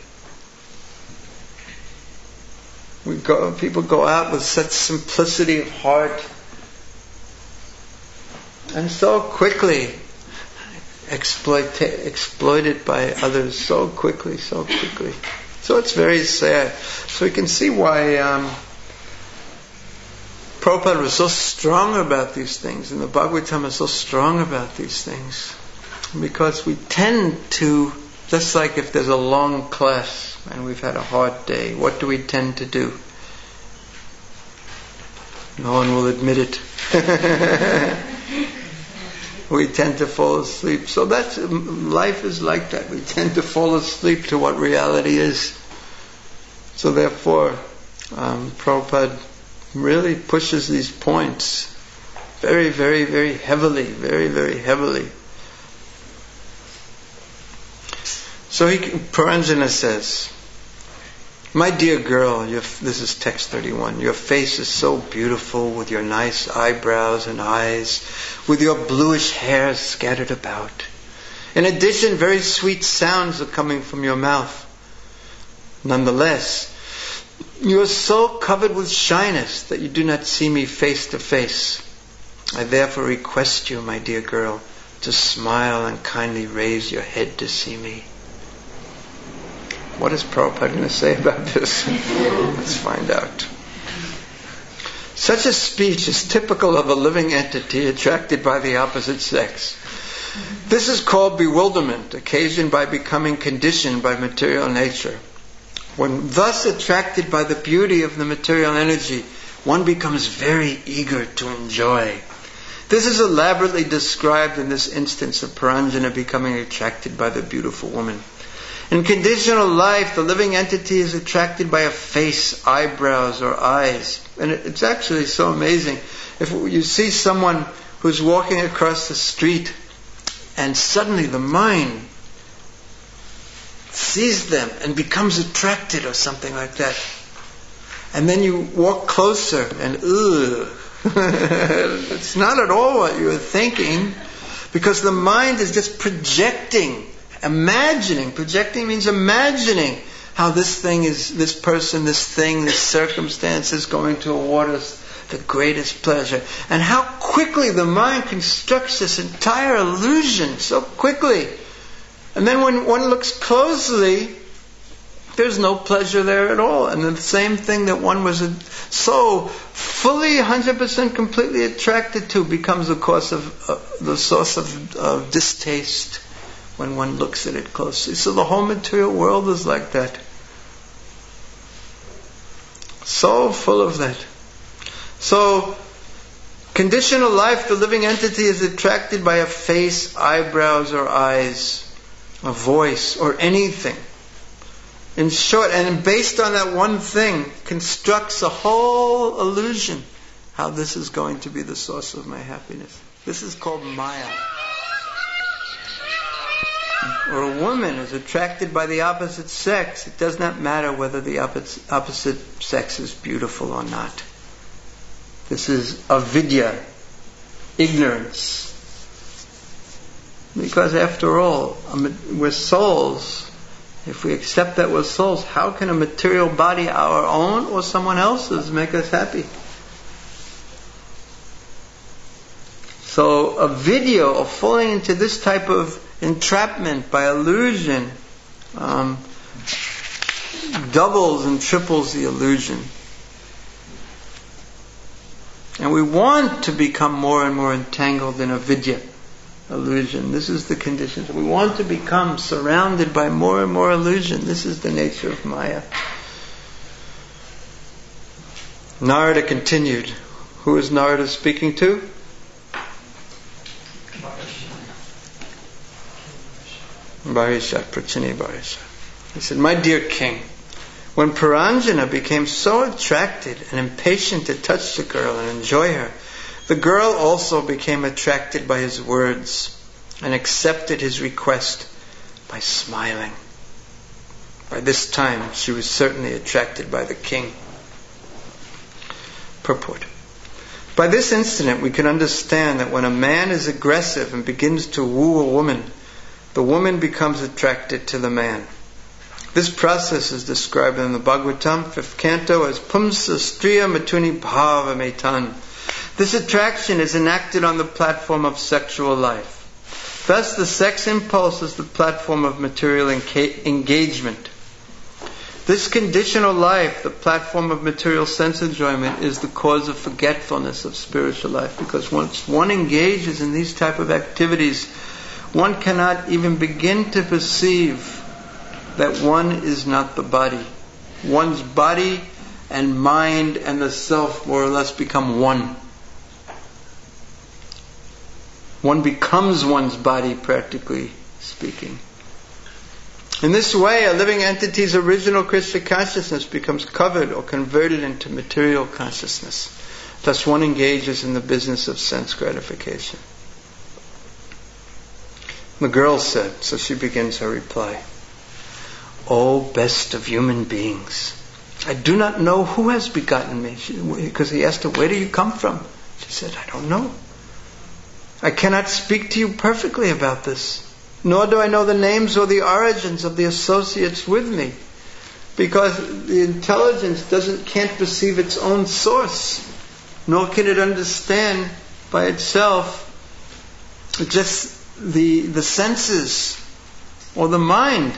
People go out with such simplicity of heart and so quickly exploited by others so quickly. So it's very sad. So we can see why Prabhupada was so strong about these things, and the Bhagavatam is so strong about these things. Because we tend to, just like if there's a long class and we've had a hard day, what do we tend to do? No one will admit it. We tend to fall asleep. So life is like that. We tend to fall asleep to what reality is. So therefore, Prabhupada really pushes these points very, very, very heavily. Very, very heavily. So Paranjana says, my dear girl, this is text 31, your face is so beautiful with your nice eyebrows and eyes, with your bluish hair scattered about. In addition, very sweet sounds are coming from your mouth. Nonetheless, you are so covered with shyness that you do not see me face to face. I therefore request you, my dear girl, to smile and kindly raise your head to see me. What is Prabhupada going to say about this? Let's find out. Such a speech is typical of a living entity attracted by the opposite sex. This is called bewilderment, occasioned by becoming conditioned by material nature. When thus attracted by the beauty of the material energy, one becomes very eager to enjoy. This is elaborately described in this instance of Puranjana becoming attracted by the beautiful woman. In conditional life, the living entity is attracted by a face, eyebrows, or eyes. And it's actually so amazing. If you see someone who's walking across the street and suddenly the mind sees them and becomes attracted or something like that. And then you walk closer and it's not at all what you were thinking, because the mind is just projecting, imagining. Projecting means imagining how this thing is, this person, this thing, this circumstance is going to award us the greatest pleasure. And how quickly the mind constructs this entire illusion, so quickly. And then when one looks closely, there's no pleasure there at all. And the same thing that one was so fully, 100% completely attracted to becomes the source of distaste when one looks at it closely. So the whole material world is like that. So full of that. So, conditional life, the living entity is attracted by a face, eyebrows, or eyes, a voice, or anything. In short, and based on that one thing, constructs a whole illusion how this is going to be the source of my happiness. This is called Maya. Or a woman is attracted by the opposite sex. It does not matter whether the opposite sex is beautiful or not. This is avidya, ignorance. Because after all, we're souls. If we accept that we're souls, how can a material body, our own or someone else's, make us happy? So a video of falling into this type of entrapment by illusion doubles and triples the illusion. And we want to become more and more entangled in avidya, illusion. This is the condition. We want to become surrounded by more and more illusion. This is the nature of Maya. Narada continued. Who is Narada speaking to? Barisha, Prachini Barisha. He said, "My dear king, when Puranjana became so attracted and impatient to touch the girl and enjoy her, the girl also became attracted by his words and accepted his request by smiling. By this time, she was certainly attracted by the king." Purport. By this incident, we can understand that when a man is aggressive and begins to woo a woman, the woman becomes attracted to the man. This process is described in the Bhagavatam, 5th canto, as Pumsa Striya Matuni Bhava Metan. This attraction is enacted on the platform of sexual life. Thus, the sex impulse is the platform of material engagement. This conditional life, the platform of material sense enjoyment, is the cause of forgetfulness of spiritual life. Because once one engages in these type of activities, one cannot even begin to perceive that one is not the body. One's body and mind and the self more or less become one. One becomes one's body, practically speaking. In this way, a living entity's original Krishna consciousness becomes covered or converted into material consciousness. Thus one engages in the business of sense gratification. The girl said, so she begins her reply, "O best of human beings, I do not know who has begotten me." Because he asked her, "Where do you come from?" She said, "I don't know. I cannot speak to you perfectly about this, nor do I know the names or the origins of the associates with me, because the intelligence can't perceive its own source, nor can it understand by itself just the senses or the mind.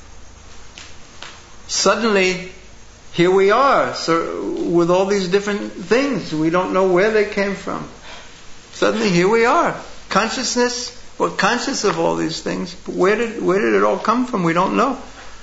Suddenly, here we are, so with all these different things. We don't know where they came from. Suddenly, here we are. Consciousness, we're conscious of all these things, but where did it all come from? We don't know.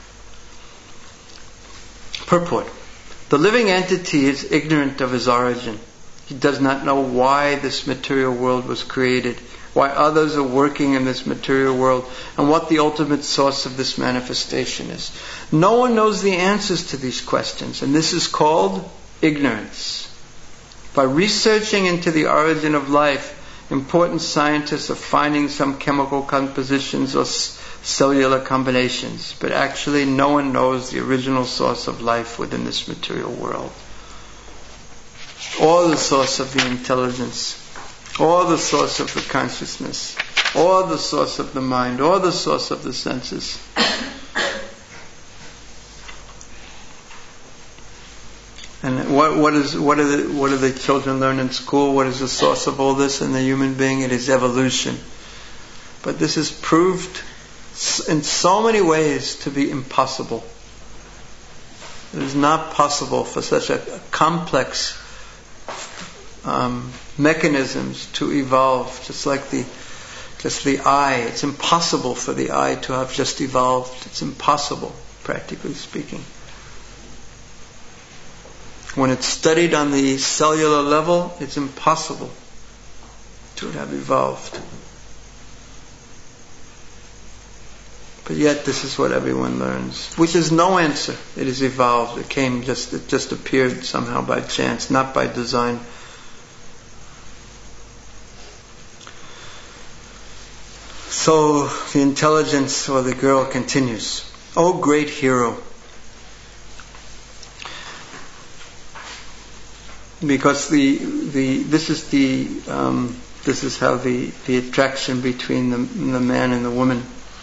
Purport. The living entity is ignorant of his origin. He does not know why this material world was created, why others are working in this material world, and what the ultimate source of this manifestation is. No one knows the answers to these questions, and this is called ignorance. By researching into the origin of life, important scientists are finding some chemical compositions or cellular combinations, but actually no one knows the original source of life within this material world, or the source of the intelligence, or the source of the consciousness, or the source of the mind, or the source of the senses. And what do the children learn in school? What is the source of all this in the human being? It is evolution. But this is proved in so many ways to be impossible. It is not possible for such a complex mechanisms to evolve, just like the eye. It's impossible for the eye to have just evolved. It's impossible, practically speaking. When it's studied on the cellular level, it's impossible to have evolved. But yet this is what everyone learns, which is no answer. It is evolved. It just appeared somehow by chance, not by design. So the intelligence or the girl continues. O great hero. Because this is how the attraction between the man and the woman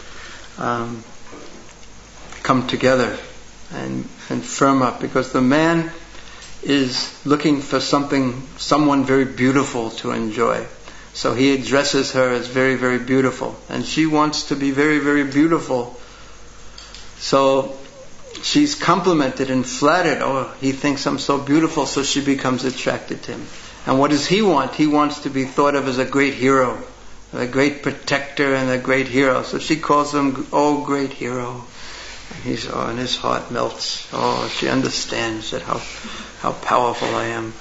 come together and firm up, because the man is looking for someone very beautiful to enjoy. So he addresses her as very, very beautiful, and she wants to be very, very beautiful. So she's complimented and flattered. Oh, he thinks I'm so beautiful, so she becomes attracted to him. And what does he want? He wants to be thought of as a great hero, a great protector and a great hero. So she calls him, oh, great hero. And his heart melts. Oh, she understands that how powerful I am.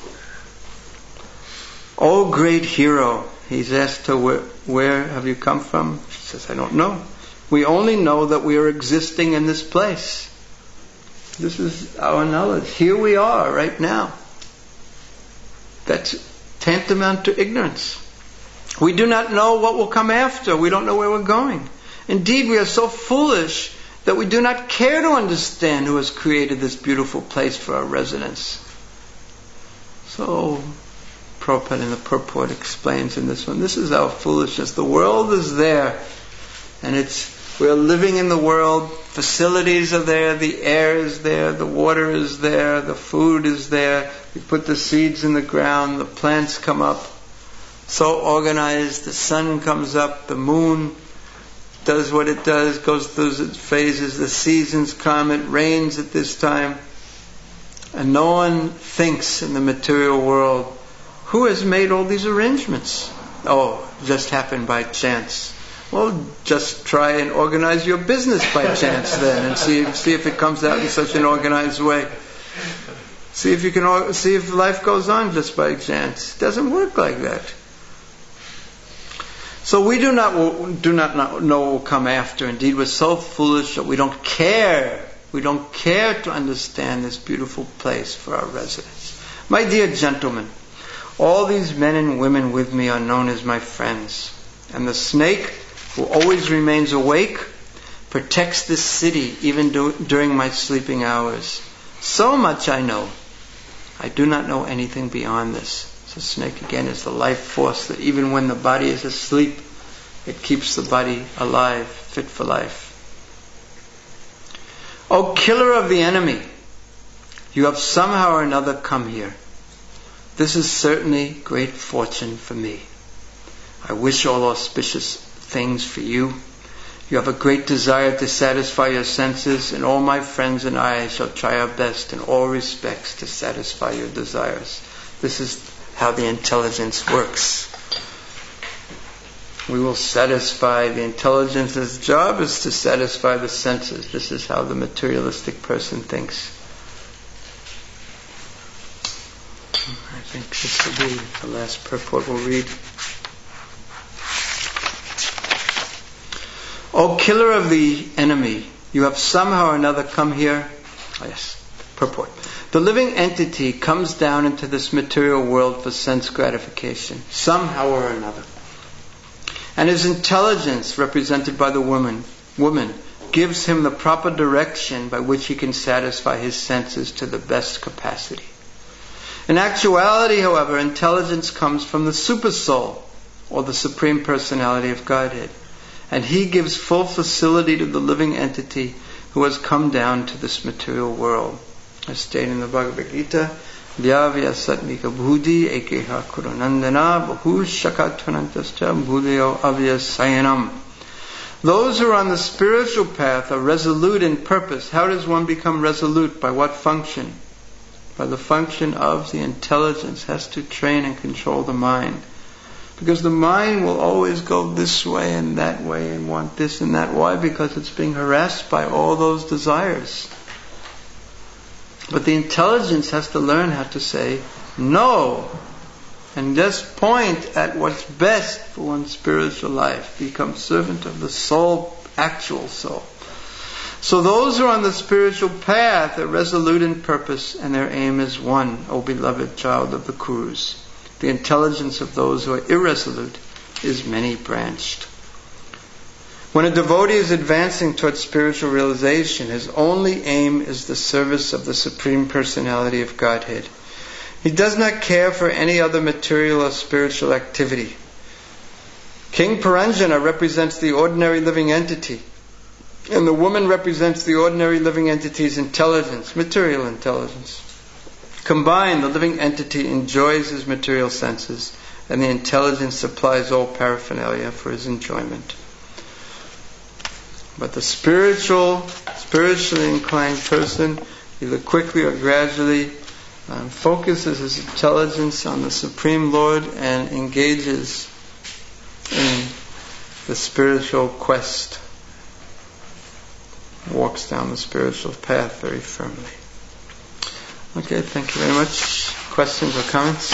Oh, great hero. He's asked her, where have you come from? She says, I don't know. We only know that we are existing in this place. This is our knowledge. Here we are right now. That's tantamount to ignorance. We do not know what will come after. We don't know where we're going. Indeed, we are so foolish that we do not care to understand who has created this beautiful place for our residence. So, Prabhupada in the purport explains in this one, this is our foolishness. The world is there, and we're living in the world. Facilities are there, the air is there, the water is there, the food is there. We put the seeds in the ground, the plants come up, so organized. The sun comes up, the moon does what it does, goes through its phases, the seasons come, it rains at this time. And no one thinks in the material world, who has made all these arrangements? Oh, just happened by chance. Well, just try and organize your business by chance then, and see if it comes out in such an organized way. See if life goes on just by chance. It doesn't work like that. So we do not know what will come after. Indeed, we're so foolish that we don't care. We don't care to understand this beautiful place for our residence. My dear gentlemen, all these men and women with me are known as my friends. And the snake, who always remains awake, protects this city even during my sleeping hours. So much I know. I do not know anything beyond this. So snake again is the life force that even when the body is asleep, it keeps the body alive, fit for life. O killer of the enemy, you have somehow or another come here. This is certainly great fortune for me. I wish all auspicious things for you. You have a great desire to satisfy your senses, and all my friends and I shall try our best in all respects to satisfy your desires. This is how the intelligence works. We will satisfy the intelligence's job is to satisfy the senses. This is how the materialistic person thinks. I think this will be the last purport we'll read. O killer of the enemy, you have somehow or another come here. Oh yes, purport. The living entity comes down into this material world for sense gratification, somehow or another. And his intelligence, represented by the woman, gives him the proper direction by which he can satisfy his senses to the best capacity. In actuality, however, intelligence comes from the Supersoul, or the Supreme Personality of Godhead. And he gives full facility to the living entity who has come down to this material world. As stated in the Bhagavad Gita, Vyavya Satmika Bhudi Ekeha Kurunandana Bahu Shakatvanantascha Bhudeo Avyasayanam. Those who are on the spiritual path are resolute in purpose. How does one become resolute? By what function? By the function of the intelligence. Has to train and control the mind. Because the mind will always go this way and want this and that. Why? Because it's being harassed by all those desires. But the intelligence has to learn how to say no. And just point at what's best for one's spiritual life. Become servant of the soul, actual soul. So those who are on the spiritual path are resolute in purpose and their aim is one, O beloved child of the Kurus. The intelligence of those who are irresolute is many-branched. When a devotee is advancing towards spiritual realization, his only aim is the service of the Supreme Personality of Godhead. He does not care for any other material or spiritual activity. King Paranjana represents the ordinary living entity, and the woman represents the ordinary living entity's intelligence, material intelligence. Combined, the living entity enjoys his material senses, and the intelligence supplies all paraphernalia for his enjoyment. But the spiritually inclined person, either quickly or gradually, focuses his intelligence on the Supreme Lord and engages in the spiritual quest, walks down the spiritual path very firmly. Okay, thank you very much. Questions or comments?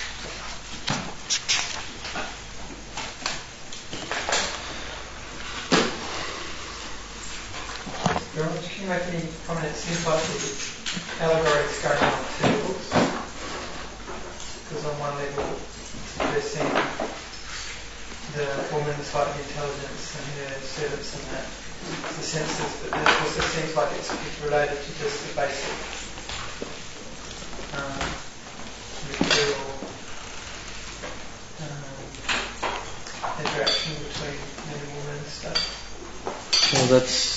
Can you make any comment? It seems like the allegory is going on two levels. Because on one level, they're seeing the woman's like the intelligence and her service and that, the senses, but it also seems like it's related to just the basic material interaction between men and women and stuff. Well, that's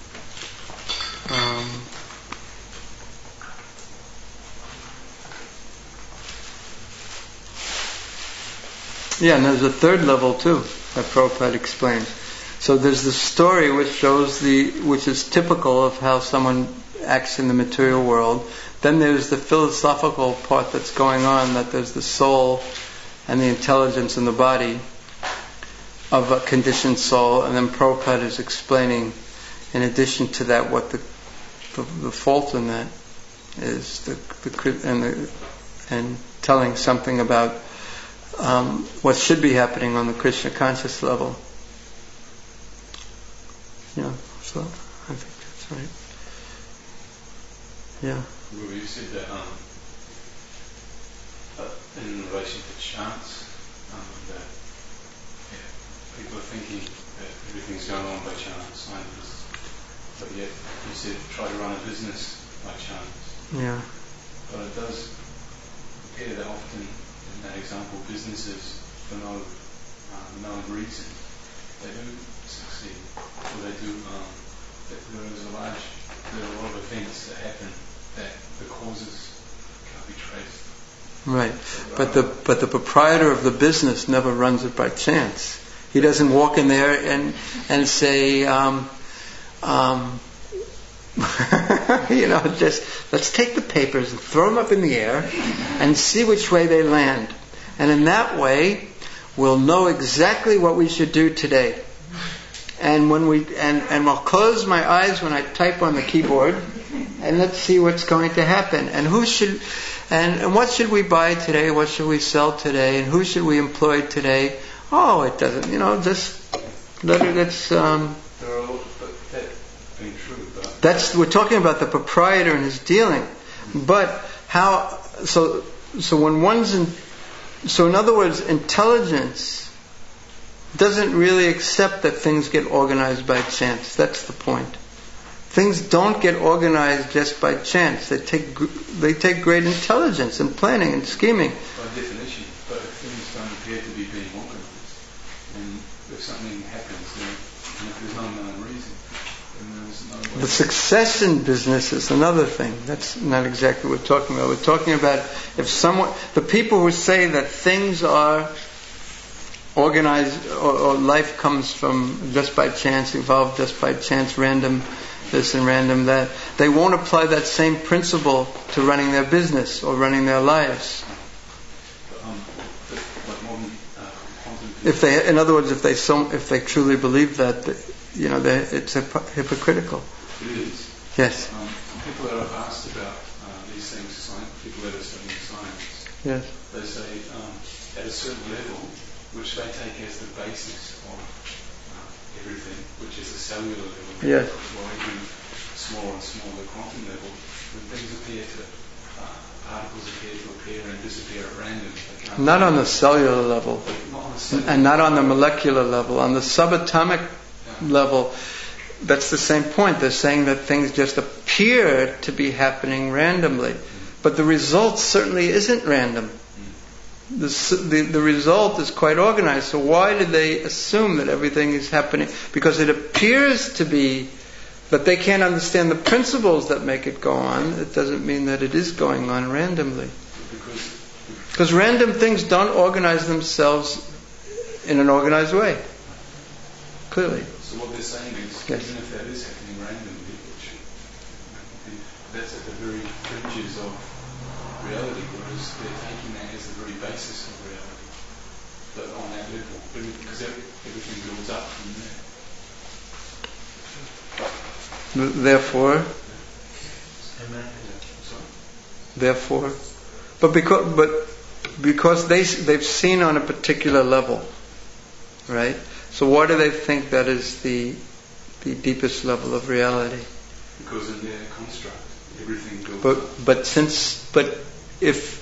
and there's a third level too that Prabhupada explains. So there's the story which shows which is typical of how someone acts in the material world. Then there's the philosophical part that's going on, that there's the soul and the intelligence in the body of a conditioned soul, and then Prabhupada is explaining, in addition to that, what the fault in that is, and telling something about what should be happening on the Krishna conscious level. Yeah, so I think that's right. Yeah. Well, you said that in relation to chants, that people are thinking that everything's going on by chance, but yet you said try to run a business by chance. Yeah. But it does appear that often, in that example, businesses, for no reason, they do succeed, or they do. There are a lot of events that happen that the causes can't be traced. Right, but the proprietor of the business never runs it by chance. He doesn't walk in there and say, just let's take the papers and throw them up in the air and see which way they land. And in that way, we'll know exactly what we should do today. And when and I'll close my eyes when I type on the keyboard, and let's see what's going to happen. And and what should we buy today? What should we sell today? And who should we employ today? Oh, it doesn't. Just let it. It's. We're talking about the proprietor and his dealing. But how? So when one's in. So in other words, intelligence doesn't really accept that things get organized by chance. That's the point. Things don't get organized just by chance. They take great intelligence and planning and scheming. By definition, but if things don't appear to be being organized, and if something happens, then if there's no known reason, then there's no way. The success in business is another thing. That's not exactly what we're talking about. We're talking about the people who say that things are organized or life comes from just by chance, evolved just by chance, random this and random that, they won't apply that same principle to running their business or running their lives. In other words, if they truly believe that, it's hypocritical. It is. Yes. People that I've asked about these things, people that are studying science, yes, they say at a certain level, which they take as the basis of everything, which is the cellular level, yes, every smaller and smaller quantum level, when things particles appear to appear and disappear at random. Not on the cellular level, and not on the molecular level. On the subatomic level, that's the same point. They're saying that things just appear to be happening randomly, but the result certainly isn't random. The result is quite organized. So why did they assume that everything is happening? Because it appears to be that they can't understand the principles that make it go on. It doesn't mean that it is going on randomly. Because random things don't organize themselves in an organized way. Clearly. So what they're saying is, yes, even if that is happening randomly, that's at the very fringes of reality, whereas they're taking that as the very basis of reality, but on that level, because everything builds up from there. Therefore, but because they've seen on a particular level, right? So why do they think that is the deepest level of reality? Because in their construct, everything builds up. But if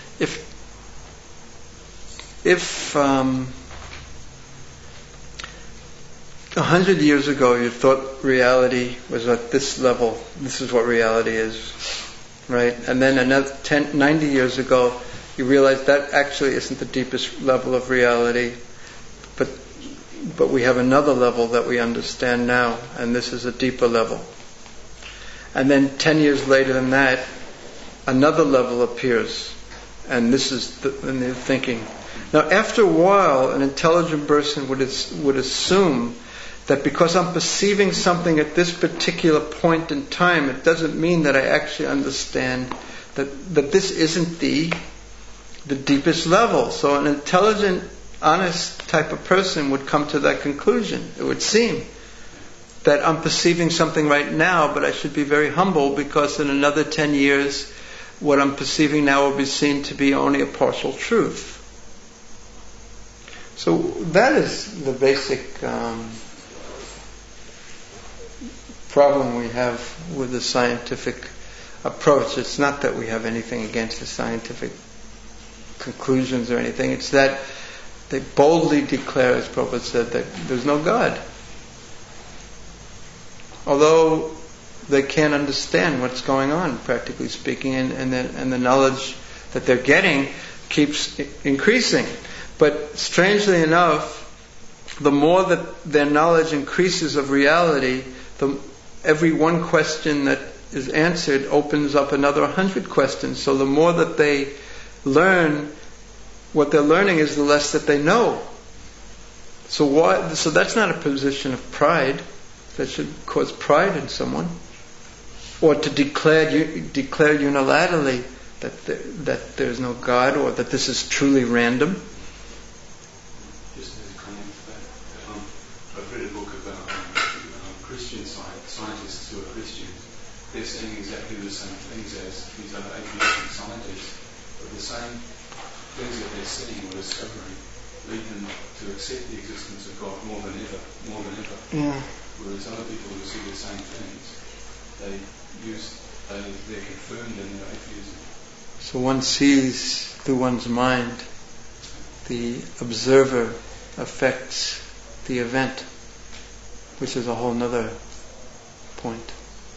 100 years ago you thought reality was at this level, this is what reality is, right? And then another 90 years ago you realized that actually isn't the deepest level of reality, but we have another level that we understand now, and this is a deeper level. And then 10 years later than that, another level appears, and this is the thinking. Now, after a while, an intelligent person would assume that because I'm perceiving something at this particular point in time, it doesn't mean that I actually understand that this isn't the deepest level. So an intelligent, honest type of person would come to that conclusion, it would seem. That I'm perceiving something right now, but I should be very humble because in another 10 years, what I'm perceiving now will be seen to be only a partial truth. So that is the basic problem we have with the scientific approach. It's not that we have anything against the scientific conclusions or anything. It's that they boldly declare, as Prabhupada said, that there's no God. Although they can't understand what's going on, practically speaking, and the knowledge that they're getting keeps increasing. But strangely enough, the more that their knowledge increases of reality, every one question that is answered opens up another 100 questions. So the more that they learn, what they're learning is the less that they know. So that's not a position of pride that should cause pride in someone, or to declare unilaterally that there is no God, or that this is truly random. Just as a comment to that, I've read a book about Christian scientists who are Christians. They're saying exactly the same things as these other atheistic scientists, but the same things that they're seeing or discovering lead them to accept the existence of God more than ever. Yeah. Whereas other people who see the same things, they're confirmed in their atheism. So one sees through one's mind. The observer affects the event, which is a whole nother point.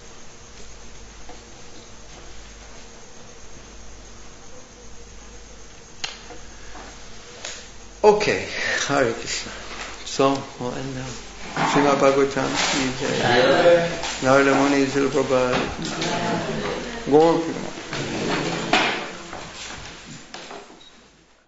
Okay, Hare Krishna. So we'll end now. Srimad Bhagavatam ki jai. Narada Muni Srila Prabhupada. Gaur